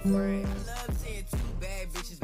friends. I love seeing two bad bitches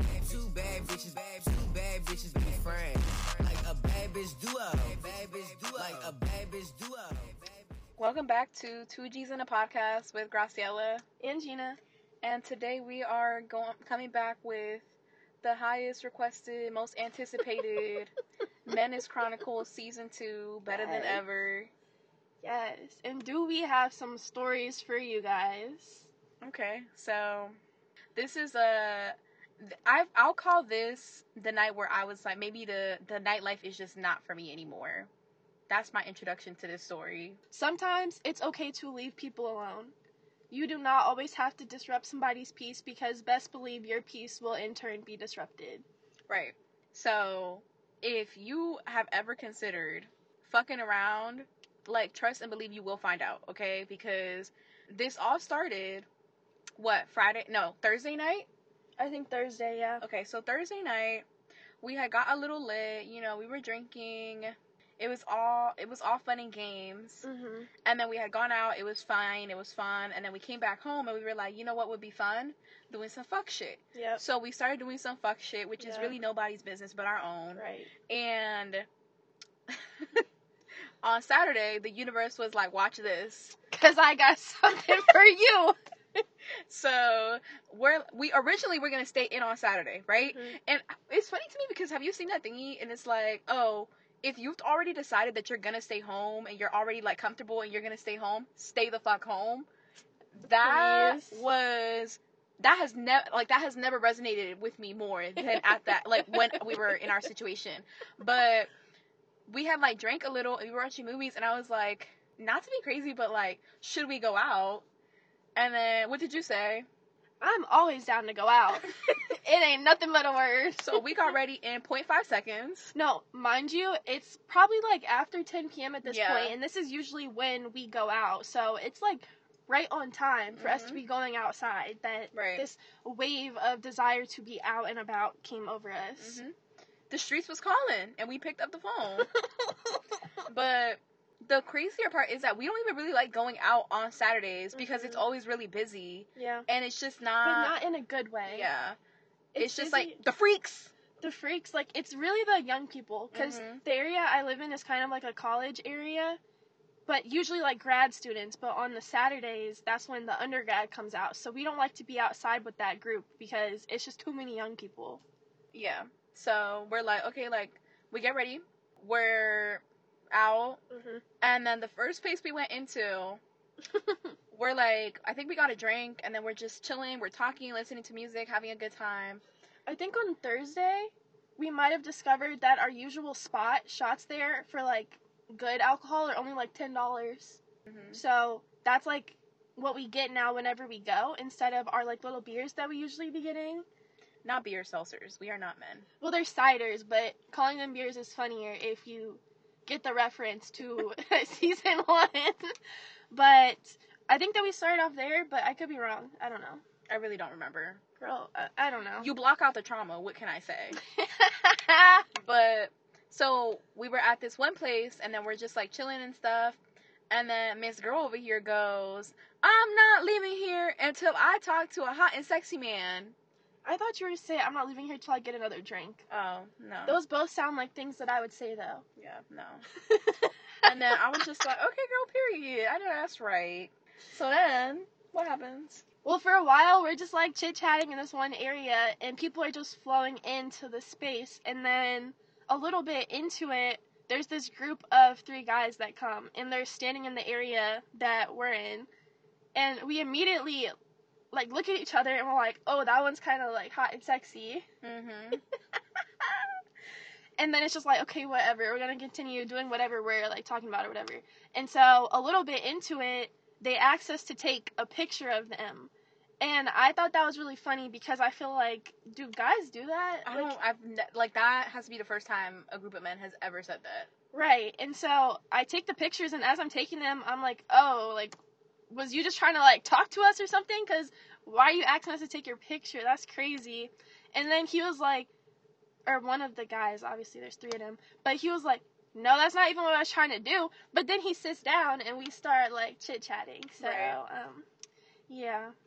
be friends. Like a bad bitch duo. Like a bad bitch duo. Welcome back to 2G's in a Podcast with Graciela and Gina. And today we are coming back with the highest requested, most anticipated Menace Chronicles Season 2, Better Than Ever. Yes, and do we have some stories for you guys? Okay, so this is I'll call this the night where I was like, maybe the nightlife is just not for me anymore. That's my introduction to this story. Sometimes it's okay to leave people alone. You do not always have to disrupt somebody's peace, because best believe your peace will in turn be disrupted. Right. So, if you have ever considered fucking around, like, trust and believe you will find out, okay? Because this all started, Thursday night? I think Thursday, yeah. Okay, so Thursday night, we had got a little lit, we were drinking. It was all fun and games. Mm-hmm. And then we had gone out. It was fine. It was fun. And then we came back home and we were like, you know what would be fun? Doing some fuck shit. Yep. So we started doing some fuck shit, which is really nobody's business but our own. Right. And on Saturday, the universe was like, watch this. Because I got something for you. So we originally were going to stay in on Saturday, right? Mm-hmm. And it's funny to me because have you seen that thingy? And it's like, oh, if you've already decided that you're gonna stay home and you're already like comfortable and you're gonna stay home, stay the fuck home. That has never resonated with me more than at that, like, when we were in our situation. But we had like drank a little and we were watching movies and I was like, not to be crazy, but like, should we go out? And then what did you say? I'm always down to go out. It ain't nothing but a word. So we got ready in 0.5 seconds. No, mind you, it's probably like after 10 p.m. at this point, and this is usually when we go out. So it's like right on time for us to be going outside, that this wave of desire to be out and about came over us. Mm-hmm. The streets was calling, and we picked up the phone. But the crazier part is that we don't even really like going out on Saturdays because it's always really busy. Yeah. And it's just not... But not in a good way. Yeah. It's just busy. like, the freaks! The freaks, like, it's really the young people, because the area I live in is kind of like a college area, but usually like grad students, but on the Saturdays, that's when the undergrad comes out, so we don't like to be outside with that group, because it's just too many young people. Yeah. So, we're like, okay, like, we get ready, we're out, and then the first place we went into, we're like, I think we got a drink, and then we're just chilling, we're talking, listening to music, having a good time. I think on Thursday, we might have discovered that our usual spot, shots there for, like, good alcohol are only, like, $10. So, that's, like, what we get now whenever we go, instead of our, like, little beers that we usually be getting. Not beer seltzers. We are not men. Well, they're ciders, but calling them beers is funnier if you get the reference to season 1. But I think that we started off there, but I could be wrong. I don't know. I really don't remember. Girl, I don't know. You block out the trauma. What can I say? But, so, we were at this one place, and then we're just, like, chilling and stuff. And then Miss Girl over here goes, I'm not leaving here until I talk to a hot and sexy man. I thought you were to say, I'm not leaving here till I get another drink. Oh, no. Those both sound like things that I would say, though. Yeah, no. And then I was just like, okay, girl, period. I know that's right. So then, what happens? Well, for a while, we're just, like, chit-chatting in this one area, and people are just flowing into the space. And then, a little bit into it, there's this group of 3 guys that come, and they're standing in the area that we're in. And we immediately, like, look at each other, and we're like, oh, that one's kind of, like, hot and sexy. And then it's just like, okay, whatever. We're going to continue doing whatever we're, like, talking about or whatever. And so, a little bit into it, they asked us to take a picture of them. And I thought that was really funny because I feel like, do guys do that? That has to be the first time a group of men has ever said that. Right. And so I take the pictures, and as I'm taking them, I'm like, oh, like, was you just trying to, like, talk to us or something? Because why are you asking us to take your picture? That's crazy. And then he was like, or one of the guys, obviously there's 3 of them, but he was like, no, that's not even what I was trying to do. But then he sits down and we start, like, chit-chatting. So, right. Yeah.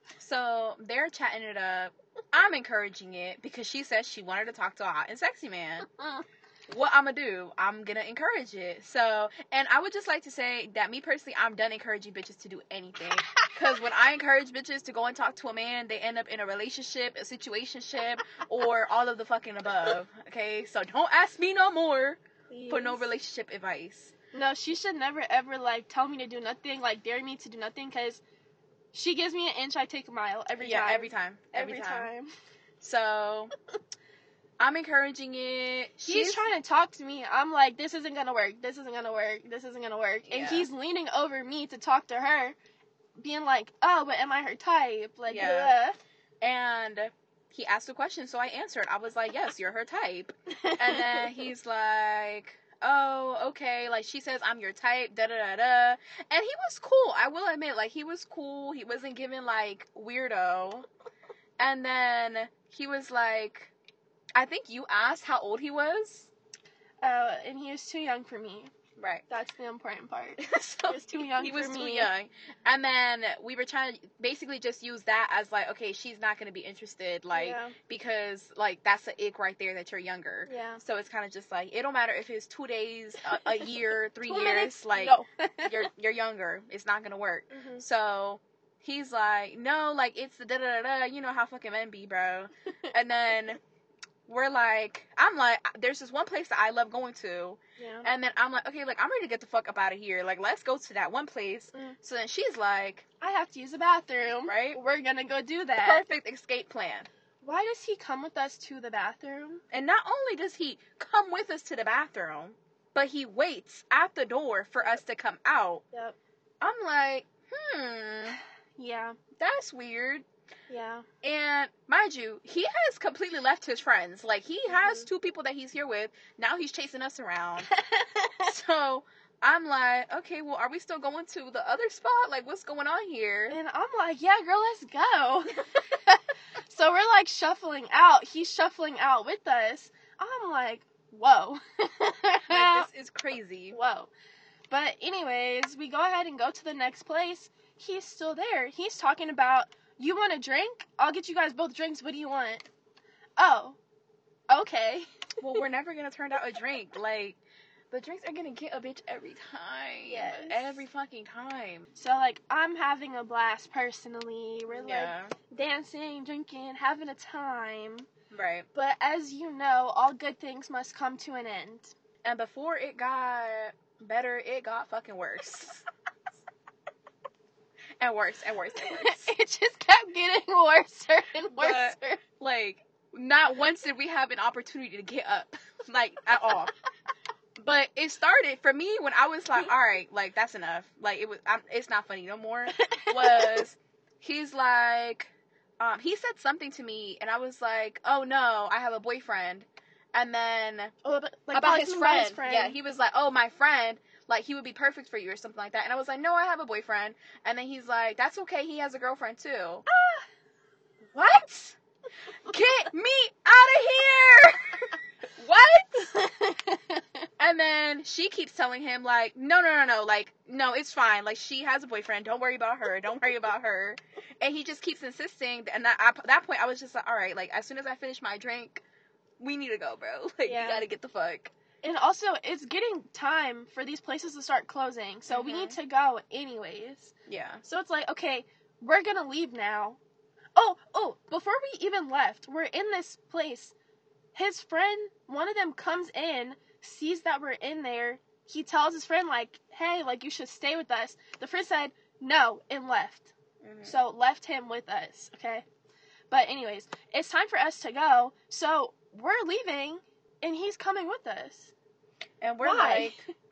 So they're chatting it up. I'm encouraging it because she says she wanted to talk to a hot and sexy man. What I'm gonna do? I'm gonna encourage it. So, and I would just like to say that me personally, I'm done encouraging bitches to do anything. Because when I encourage bitches to go and talk to a man, they end up in a relationship, a situationship, or all of the fucking above. Okay, so don't ask me no more for no relationship advice. No, she should never ever like tell me to do nothing, like dare me to do nothing, because she gives me an inch, I take a mile every time. Yeah, every time. Every time. So, I'm encouraging it. He's trying to talk to me. I'm like, this isn't gonna work. This isn't gonna work. This isn't gonna work. Yeah. And he's leaning over me to talk to her, being like, oh, but am I her type? Like, yeah. And he asked a question, so I answered. I was like, yes, you're her type. And then he's like, oh, okay. Like, she says, I'm your type, da-da-da-da. And he was cool. I will admit, like, he was cool. He wasn't giving, like, weirdo. And then he was like, I think you asked how old he was. And he was too young for me. Right. That's the important part. So he was too young he for was me. too young. And then we were trying to basically just use that as like, okay, she's not going to be interested, like, because, like, that's a ick right there that you're younger. Yeah. So it's kind of just like, it don't matter if it's 2 days, a year, 3 years, minutes, like, no. you're younger. It's not going to work. Mm-hmm. So he's like, no, like, it's the da-da-da-da, you know how fucking men be, bro. And then we're like, I'm like, there's this one place that I love going to. Yeah. And then I'm like, okay, like, I'm ready to get the fuck up out of here. Like, let's go to that one place. So then she's like, I have to use the bathroom. Right? We're gonna go do that. Perfect escape plan. Why does he come with us to the bathroom? And not only does he come with us to the bathroom, but he waits at the door for us to come out. Yep. I'm like, Yeah. that's weird. Yeah. And mind you, he has completely left his friends. Like, he has 2 people that he's here with. Now he's chasing us around. So I'm like, okay, well, are we still going to the other spot? Like, what's going on here? And I'm like, yeah, girl, let's go. So we're like shuffling out. He's shuffling out with us. I'm like, whoa. Like, this is crazy. Whoa. But anyways, we go ahead and go to the next place. He's still there. He's talking about, you want a drink? I'll get you guys both drinks. What do you want? Oh, okay. Well, we're never going to turn out a drink. Like, the drinks are going to get a bitch every time. Yes. Every fucking time. So, like, I'm having a blast personally. We're, like, dancing, drinking, having a time. Right. But as you know, all good things must come to an end. And before it got better, it got fucking worse. And worse, and worse, and worse. It just kept getting worse and worse. But, like, not once did we have an opportunity to get up. Like, at all. But it started, for me, when I was like, alright, like, that's enough. Like, it's not funny no more. He's like, he said something to me, and I was like, oh no, I have a boyfriend. And then, about his friend. Yeah, he was like, oh, my friend. Like, he would be perfect for you or something like that. And I was like, no, I have a boyfriend. And then he's like, that's okay, he has a girlfriend too. What? Get me out of here! What? And then she keeps telling him, like, no, like, no, it's fine. Like, she has a boyfriend. Don't worry about her. Don't worry about her. And he just keeps insisting. And at that point, I was just like, all right, like, as soon as I finish my drink, we need to go, bro. Like, you gotta get the fuck. And also, it's getting time for these places to start closing, so we need to go anyways. Yeah. So it's like, okay, we're gonna leave now. Oh, before we even left, we're in this place. His friend, one of them comes in, sees that we're in there. He tells his friend, like, hey, like, you should stay with us. The friend said no and left. So left him with us, okay? But anyways, it's time for us to go. So we're leaving, and he's coming with us. And we're like,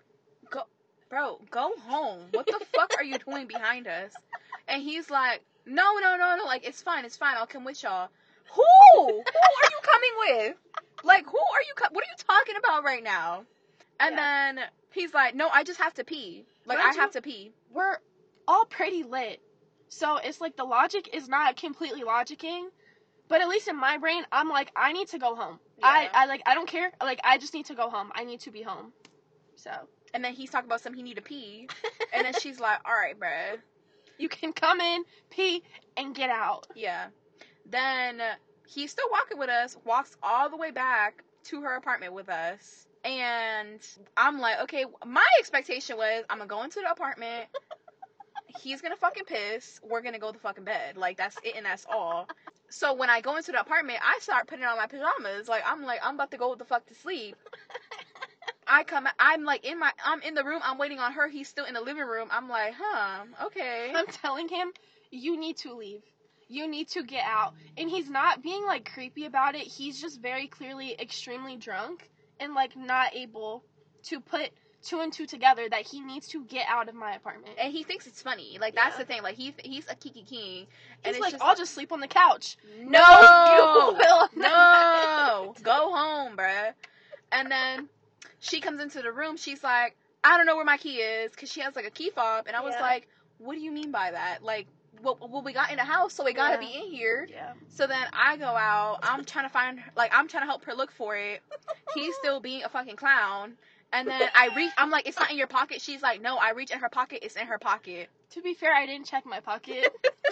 go home. What the fuck are you doing behind us? And he's like, no, like, it's fine, I'll come with y'all. Who are you coming with? Like, what are you talking about right now? And then he's like, no, I just have to pee. Like, I have to pee. We're all pretty lit. So it's like the logic is not completely logicking. But at least in my brain, I'm like, I need to go home. Yeah. I don't care. Like, I just need to go home. I need to be home. So. And then he's talking about something he need to pee. And then she's like, all right, bruh. You can come in, pee, and get out. Yeah. Then he's still walking with us, walks all the way back to her apartment with us. And I'm like, okay, my expectation was I'm going to go into the apartment. He's going to fucking piss. We're going to go to fucking bed. Like, that's it and that's all. So when I go into the apartment, I start putting on my pajamas. I'm about to go the fuck to sleep. I'm in the room, I'm waiting on her, he's still in the living room. I'm like, okay. I'm telling him, you need to leave. You need to get out. And he's not being, like, creepy about it. He's just very clearly extremely drunk and, like, not able to put 2 and 2 together that he needs to get out of my apartment. And he thinks it's funny. Like, that's the thing. Like, he's a Kiki King. And He's like, just I'll just sleep on the couch. No! You will not. No! Go home, bruh. And then she comes into the room. She's like, I don't know where my key is, because she has, like, a key fob. And I was like, what do you mean by that? Like, well, we got in the house, so it gotta be in here. Yeah. So then I go out. I'm trying to find, like, I'm trying to help her look for it. He's still being a fucking clown. And then I'm like, it's not in your pocket. She's like, no, I reach in her pocket. It's in her pocket. To be fair, I didn't check my pocket.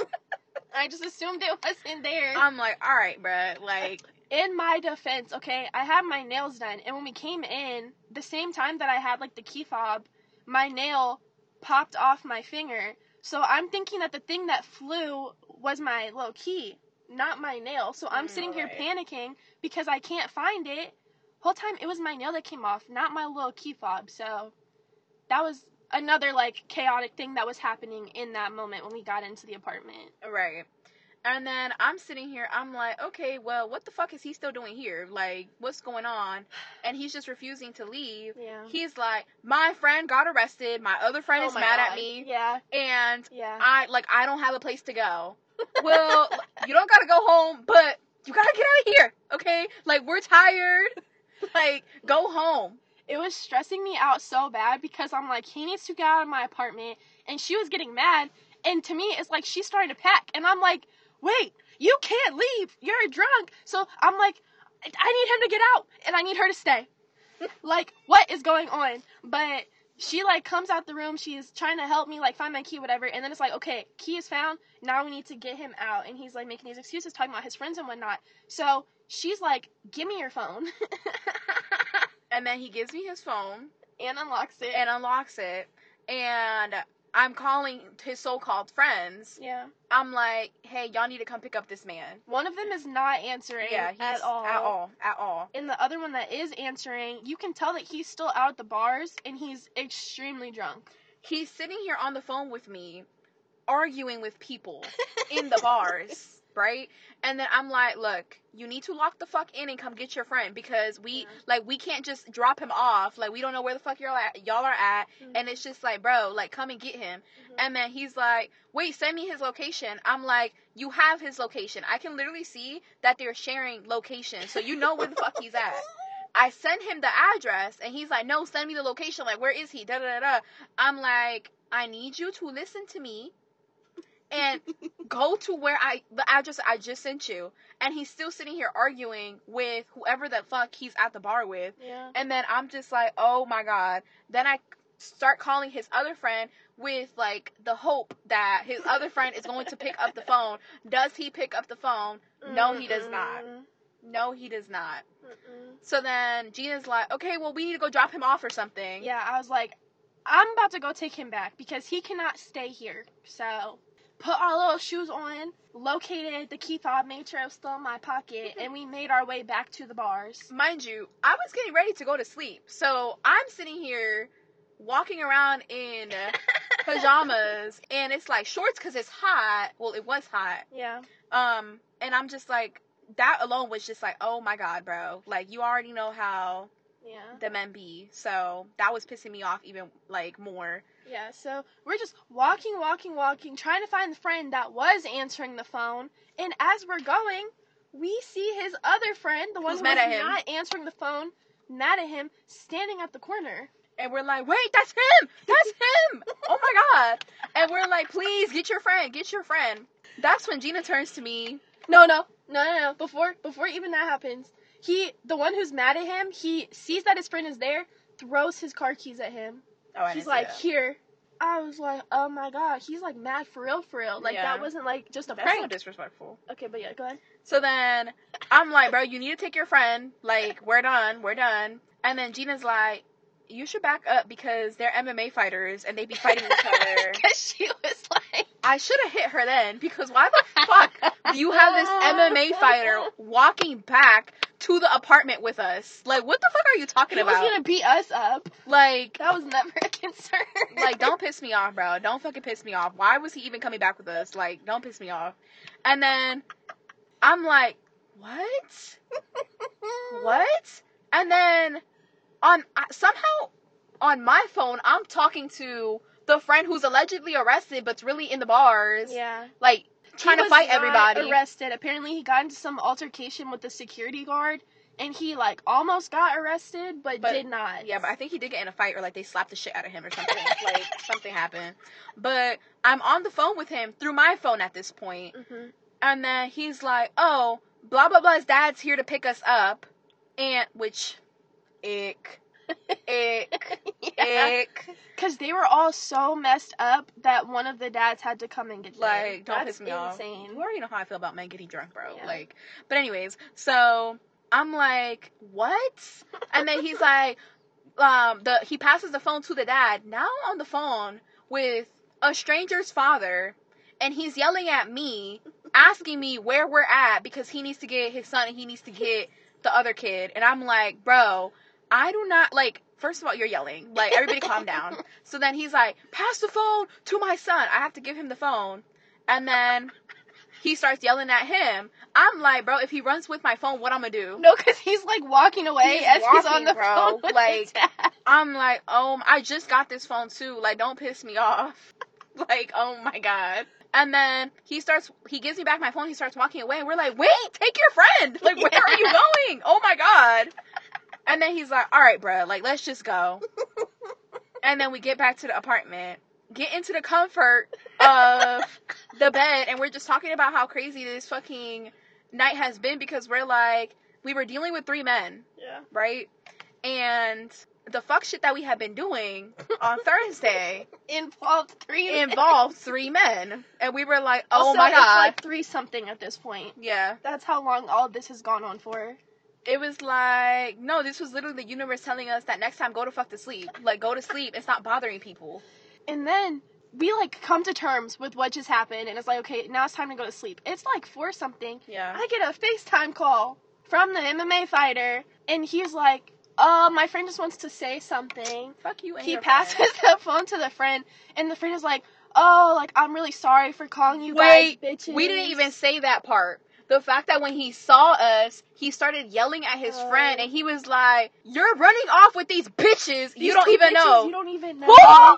I just assumed it was in there. I'm like, all right, bruh. Like, in my defense, okay, I had my nails done. And when we came in, the same time that I had, like, the key fob, my nail popped off my finger. So I'm thinking that the thing that flew was my little key, not my nail. So I'm sitting here panicking because I can't find it. Whole time it was my nail that came off, not my little key fob. So that was another, like, chaotic thing that was happening in that moment when we got into the apartment. Right. And then I'm sitting here, I'm like, okay, well, what the fuck is he still doing here? Like, what's going on? And he's just refusing to leave. Yeah. He's like, my friend got arrested, my other friend is mad at me. Yeah. And Yeah. I don't have a place to go. Well, you don't gotta go home, but you gotta get out of here, okay? Like, we're tired. Like, go home. It was stressing me out so bad because I'm like, he needs to get out of my apartment. And she was getting mad. And to me, it's like she started to pack. And I'm like, wait, you can't leave. You're drunk. So I'm like, I need him to get out. And I need her to stay. Like, what is going on? But she, like, comes out the room. She's trying to help me, like, find my key, whatever. And then it's like, okay, key is found. Now we need to get him out. And he's, like, making these excuses, talking about his friends and whatnot. So she's like, give me your phone. And then he gives me his phone. And unlocks it. And I'm calling his so-called friends. Yeah. I'm like, hey, y'all need to come pick up this man. One of them is not answering at all. At all. And the other one that is answering, you can tell that he's still out at the bars, and he's extremely drunk. He's sitting here on the phone with me, arguing with people in the bars, right? And then I'm like, look, you need to lock the fuck in and come get your friend, because we can't just drop him off. Like, we don't know where the fuck y'all are at. Mm-hmm. And it's just like, bro, like, come and get him. Mm-hmm. And then he's like, wait, send me his location. I'm like, you have his location. I can literally see that they're sharing location, so you know where the fuck he's at. I send him the address, and he's like, no, send me the location. Like, where is he? Da da da. I'm like, I need you to listen to me and go to the address I just sent you. And he's still sitting here arguing with whoever the fuck he's at the bar with. Yeah. And then I'm just like, oh my God. Then I start calling his other friend with, like, the hope that his other friend is going to pick up the phone. Does he pick up the phone? No, he does not. No, he does not. So then Gina's like, okay, well, we need to go drop him off or something. Yeah, I was like, I'm about to go take him back because he cannot stay here. So put our little shoes on, located the key fob, made sure it was still in my pocket, and we made our way back to the bars. Mind you, I was getting ready to go to sleep. So I'm sitting here walking around in pajamas, and it's like shorts because it's hot. Well, it was hot. Yeah. And I'm just like, that alone was just like, oh my God, bro. Like, you already know how the men be. So that was pissing me off even, like, more. Yeah, so we're just walking, trying to find the friend that was answering the phone. And as we're going, we see his other friend, the one who was not answering the phone, mad at him, standing at the corner. And we're like, wait, that's him! That's him! Oh my God. And we're like, please, get your friend. That's when Gina turns to me. No. Before even that happens, the one who's mad at him, he sees that his friend is there, throws his car keys at him. Oh, I He's like, here. I was like, oh my god, he's like mad for real. Like, Yeah. that wasn't like just a That's so prank. disrespectful. Okay, but yeah, go ahead. So then I'm like, bro, you need to take your friend. Like, we're done. And then Gina's like, you should back up because they're MMA fighters and they be fighting each other. Because she was like, I should have hit her then because why the fuck do you have this MMA fighter walking back to the apartment with us? Like, what the fuck are you talking he was about? gonna beat us up. Like, That was never a concern. like, don't piss me off, bro. Don't fucking piss me off. Why was he even coming back with us? Like, don't piss me off. And then I'm like, what? What? And then somehow on my phone, I'm talking to the friend who's allegedly arrested, but's really in the bars. Yeah. Like, trying to fight everybody. Arrested. Apparently, he got into some altercation with the security guard, and he like almost got arrested, but did not. Yeah, but I think he did get in a fight, or like they slapped the shit out of him or something. Like something happened. But I'm on the phone with him through my phone at this point, and then he's like, "Oh, blah blah blah's dad's here to pick us up," and which, ick. Because they were all so messed up that one of the dads had to come and get them. Like, don't That's piss me insane. off. You already know how I feel about men getting drunk, bro. Yeah. Like, but anyways, so I'm like, what? And then he's like, he passes the phone to the dad. Now I'm on the phone with a stranger's father, and he's yelling at me, asking me where we're at because he needs to get his son and he needs to get the other kid. And I'm like, bro, I do not, like, first of all, you're yelling. Like, everybody calm down. So then he's like, pass the phone to my son. I have to give him the phone. And then he starts yelling at him. I'm like, bro, if he runs with my phone, what I'm gonna do? No, because he's like walking away he's on the phone with like, his dad. I'm like, I just got this phone too. Like, don't piss me off. Like, oh my god. And then he gives me back my phone. He starts walking away. And we're like, wait, take your friend. Like, where are you going? Oh my god. And then he's like, all right, bro, like, let's just go. And then we get back to the apartment, get into the comfort of the bed, and we're just talking about how crazy this fucking night has been because we're like, we were dealing with 3 men. Yeah. Right? And the fuck shit that we had been doing on Thursday involved 3 men. And we were like, oh also, my god. It's like 3 something at this point. Yeah. That's how long all of this has gone on for. It was like, no, this was literally the universe telling us that next time go to fuck to sleep. Like, go to sleep and stop bothering people. And then we, like, come to terms with what just happened, and it's like, okay, now it's time to go to sleep. It's like 4 something. Yeah. I get a FaceTime call from the MMA fighter, and he's like, my friend just wants to say something. Fuck you and he your passes friend. the phone to the friend, and the friend is like, oh, like, I'm really sorry for calling you Wait, guys bitches. we didn't even say that part. The fact that when he saw us, he started yelling at his friend, and he was like, you're running off with these bitches you don't even know. You don't even know. Who?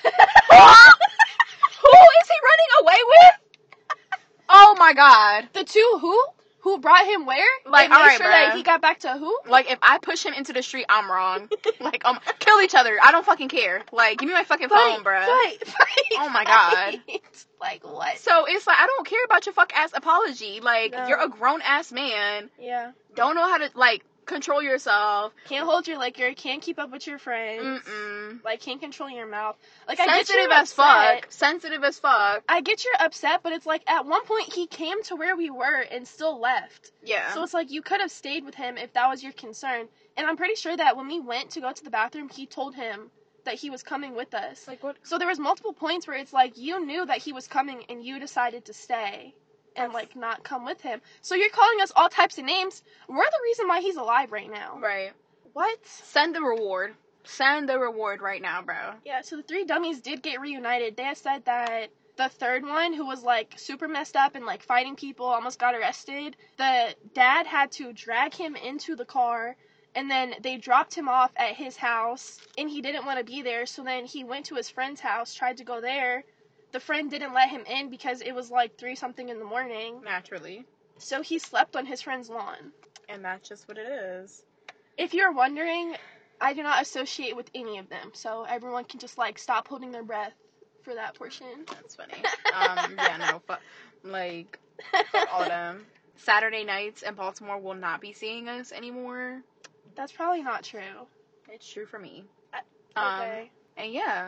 Who is he running away with? Oh my god. The 2 who? Who brought him where? Like, make alright, sure that bruh. he got back to who? Like, if I push him into the street, I'm wrong. Like, kill each other. I don't fucking care. Like, give me my fucking phone, bruh. Fight. Oh my god. Like, what? So, it's like, I don't care about your fuck-ass apology. Like, No. you're a grown-ass man. Yeah. Don't know how to, like, control yourself. Can't hold your liquor. Can't keep up with your friends. Mm-mm. Like, can't control your mouth. Like, Sensitive as fuck. Sensitive as fuck. I get you're upset, but it's like, at one point, he came to where we were and still left. Yeah. So it's like, you could have stayed with him if that was your concern. And I'm pretty sure that when we went to go to the bathroom, he told him that he was coming with us. Like, what? So there was multiple points where it's like, you knew that he was coming and you decided to stay and, like, not come with him. So you're calling us all types of names. We're the reason why he's alive right now. Right. What? Send the reward. Send the reward right now, bro. Yeah, so the 3 dummies did get reunited. They had said that the third one, who was, like, super messed up and, like, fighting people, almost got arrested. The dad had to drag him into the car, and then they dropped him off at his house, and he didn't want to be there, so then he went to his friend's house, tried to go there. The friend didn't let him in because it was, like, 3 something in the morning. Naturally. So he slept on his friend's lawn. And that's just what it is. If you're wondering, I do not associate with any of them, so everyone can just, like, stop holding their breath for that portion. That's funny. Yeah, no, fuck all of them. Saturday nights in Baltimore will not be seeing us anymore. That's probably not true. It's true for me. Okay. And yeah.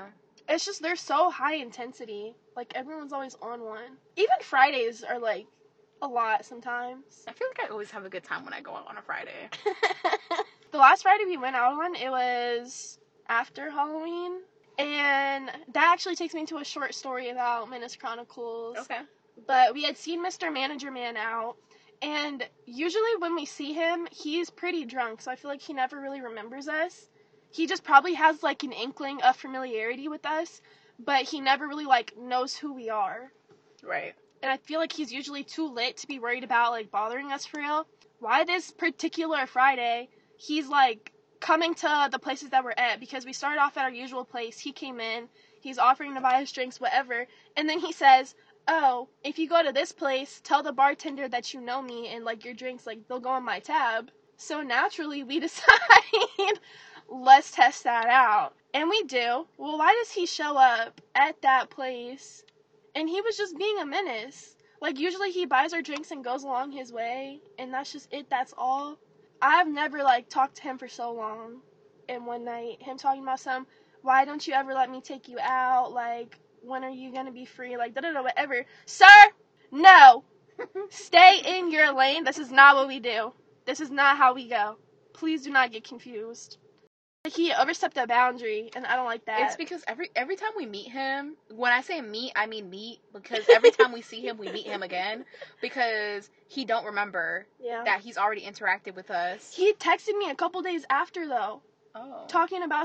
It's just, they're so high intensity. Like, everyone's always on one. Even Fridays are, like, a lot sometimes. I feel like I always have a good time when I go out on a Friday. The last Friday we went out on, it was after Halloween. And that actually takes me to a short story about Menace Chronicles. Okay. But we had seen Mr. Manager Man out. And usually when we see him, he's pretty drunk. So I feel like he never really remembers us. He just probably has, like, an inkling of familiarity with us. But he never really, like, knows who we are. Right. And I feel like he's usually too lit to be worried about, like, bothering us for real. Why this particular Friday, he's, like, coming to the places that we're at, because we started off at our usual place. He came in, he's offering to buy us drinks, whatever. And then he says, oh, if you go to this place, tell the bartender that you know me and, like, your drinks, like, they'll go on my tab. So naturally, we decide, let's test that out. And we do. Well, why does he show up at that place? And he was just being a menace. Like, usually he buys our drinks and goes along his way, and that's just it, that's all. I've never, like, talked to him for so long. And one night, him talking about why don't you ever let me take you out? Like, when are you gonna be free? Like, da-da-da, whatever. Sir, no. Stay in your lane. This is not what we do. This is not how we go. Please do not get confused. He overstepped a boundary, and I don't like that. It's because every time we meet him, when I say meet, I mean meet, because every time we see him, we meet him again, because he don't remember that he's already interacted with us. He texted me a couple days after, though. Oh. Talking about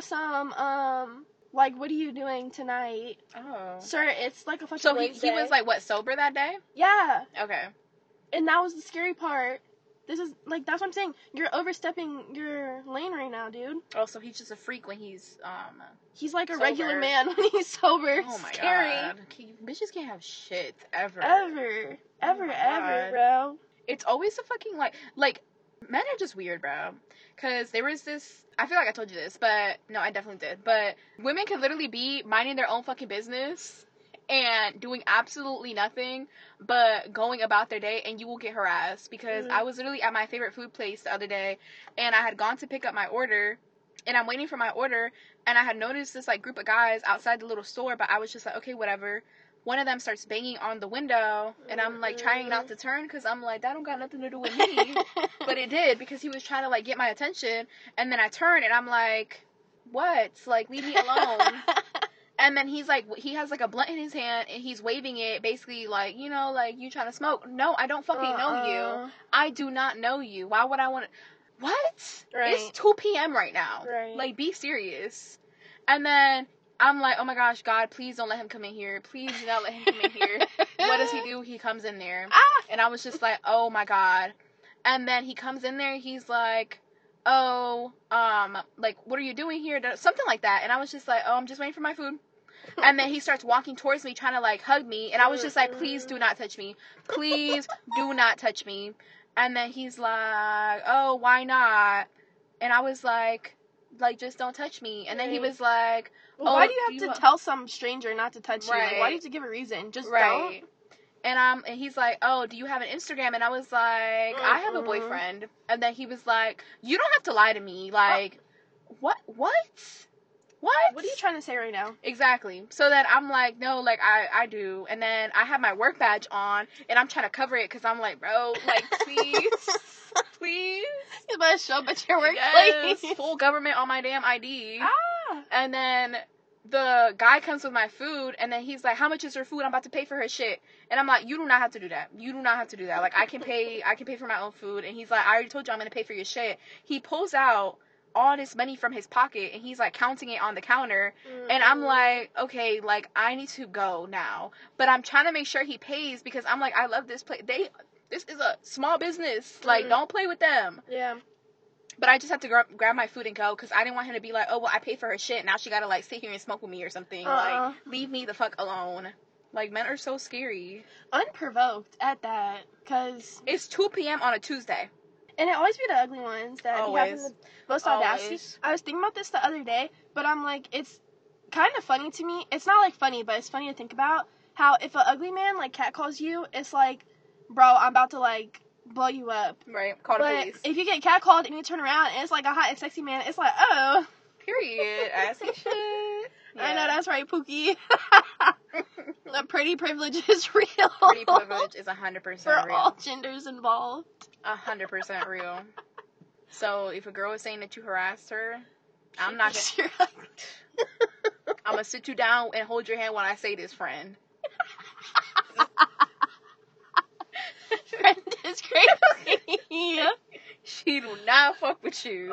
like, what are you doing tonight? Oh. Sir, it's like a fucking So Wednesday. he was, like, what, sober that day? Yeah. Okay. And that was the scary part. This is, like, that's what I'm saying. You're overstepping your lane right now, dude. Oh, so he's just a freak when he's, He's like a sober. regular man when he's sober. Oh my Scary. God. Bitches can't have shit, ever. Ever, God. bro. It's always a fucking, like, men are just weird, bro. Because there was this, I feel like I told you this, but, no, I definitely did. But women can literally be minding their own fucking business and doing absolutely nothing but going about their day, and you will get harassed. Because I was literally at my favorite food place the other day, and I had gone to pick up my order, and I'm waiting for my order, and I had noticed this, like, group of guys outside the little store, but I was just like, okay, whatever. One of them starts banging on the window, and I'm, like, trying not to turn, because I'm like, that don't got nothing to do with me. But it did, because he was trying to, like, get my attention, and then I turn, and I'm like, what? Like, leave me alone. And then he's like, he has, like, a blunt in his hand, and he's waving it, basically, like, you know, like, you trying to smoke. No, I don't fucking know you. I do not know you. Why would I want to? What? Right. It's 2 p.m. right now. Right. Like, be serious. And then I'm like, oh my gosh, God, please don't let him come in here. Please do not let him come in here. What does he do? He comes in there. And I was just like, oh my God. And then he comes in there, he's like, oh, like, what are you doing here? Something like that. And I was just like, oh, I'm just waiting for my food. And then he starts walking towards me, trying to, like, hug me. And I was just like, please do not touch me. Please do not touch me. And then he's like, oh, why not? And I was like, just don't touch me. And then he was like, well, why do you have to tell some stranger not to touch you? Like, why do you have to give a reason? Just don't. And he's like, oh, do you have an Instagram? And I was like, I have a boyfriend. And then he was like, you don't have to lie to me. Like, what? What? What are you trying to say right now? Exactly. So then I'm like, no, like, I do. And then I have my work badge on, and I'm trying to cover it, because I'm like, bro, like, please, please. You better show up at your workplace. Yes, full government on my damn ID. Ah. And then the guy comes with my food, and then he's like, how much is her food? I'm about to pay for her shit. And I'm like, you do not have to do that. You do not have to do that. Like, I can pay for my own food. And he's like, I already told you I'm going to pay for your shit. He pulls out all this money from his pocket, and he's, like, counting it on the counter. And I'm like, okay, like, I need to go now. But I'm trying to make sure he pays, because I'm like, I love this place. This is a small business. Like, don't play with them. Yeah. But I just have to grab my food and go, because I didn't want him to be like, oh, well, I paid for her shit. Now she got to, like, sit here and smoke with me or something. Like, leave me the fuck alone. Like, men are so scary. Unprovoked at that, because it's 2 p.m. on a Tuesday. And it always be the ugly ones that be having the most audacity. Always. I was thinking about this the other day, but I'm like, it's kind of funny to me. It's not, like, funny, but it's funny to think about how if an ugly man, like, catcalls you, it's like, bro, I'm about to, like, blow you up. Right. Call the police. If you get catcalled and you turn around and it's, like, a hot and sexy man, it's like, oh. Period. I see shit. Yeah. I know, That's right, Pookie. The pretty privilege is real. Pretty privilege is 100% for real. all genders involved. 100% real. So if a girl is saying that you harassed her, I'm not gonna. I'm gonna sit you down and hold your hand when I say this, friend. Friend is crazy. She do not fuck with you.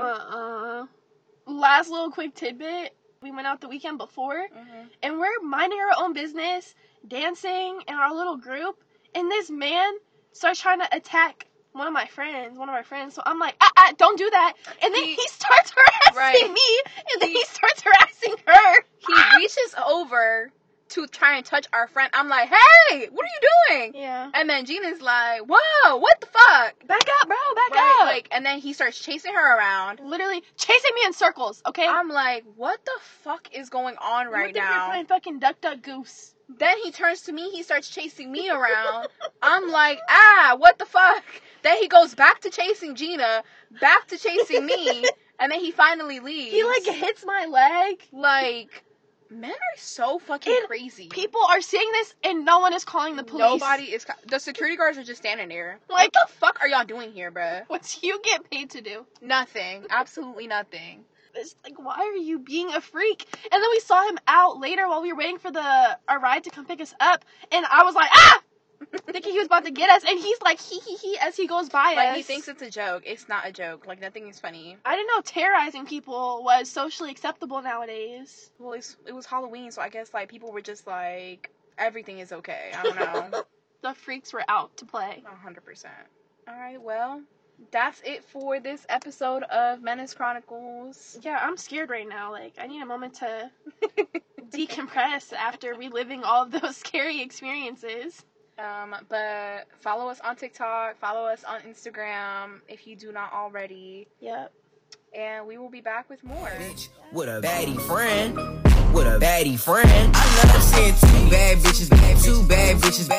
Last little quick tidbit. We went out the weekend before, and we're minding our own business, dancing in our little group, and this man starts trying to attack one of our friends. So I'm like, don't do that. And then he starts harassing me, and then he starts harassing her. He reaches over to try and touch our friend. I'm like, hey, what are you doing? Yeah. And then Gina's like, whoa, what the fuck? Back up, bro, back up. Like, and then he starts chasing her around. Literally chasing me in circles, okay? I'm like, what the fuck is going on right now? You're playing fucking Duck, Duck, Goose. Then he turns to me, he starts chasing me around. I'm like, what the fuck? Then he goes back to chasing Gina, back to chasing me, and then he finally leaves. He, like, hits my leg. Like, men are so fucking crazy. People are seeing this, and no one is calling the police. Nobody is. The security guards are just standing there. Like, what the fuck are y'all doing here, bruh? What do you get paid to do? Nothing. Absolutely nothing. It's like, why are you being a freak? And then we saw him out later while we were waiting for our ride to come pick us up, and I was like, thinking he was about to get us, and he's like, he as he goes by us. Like, he thinks it's a joke. It's not a joke. Like, nothing is funny. I didn't know terrorizing people was socially acceptable nowadays. Well, it was Halloween, so I guess, like, people were just like, everything is okay. I don't know. The freaks were out to play. 100%. Alright, well, that's it for this episode of Menace Chronicles. Yeah, I'm scared right now. Like, I need a moment to decompress after reliving all of those scary experiences. But follow us on TikTok, follow us on Instagram if you do not already. Yep. And we will be back with more. Bitch, with a baddie friend. With a baddie friend. I love seeing two bad bitches be friends. Two bad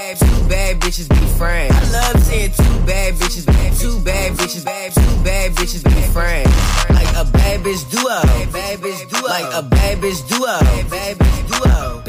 bitches be friends. Like a bad bitch duo. Like a bad bitch duo.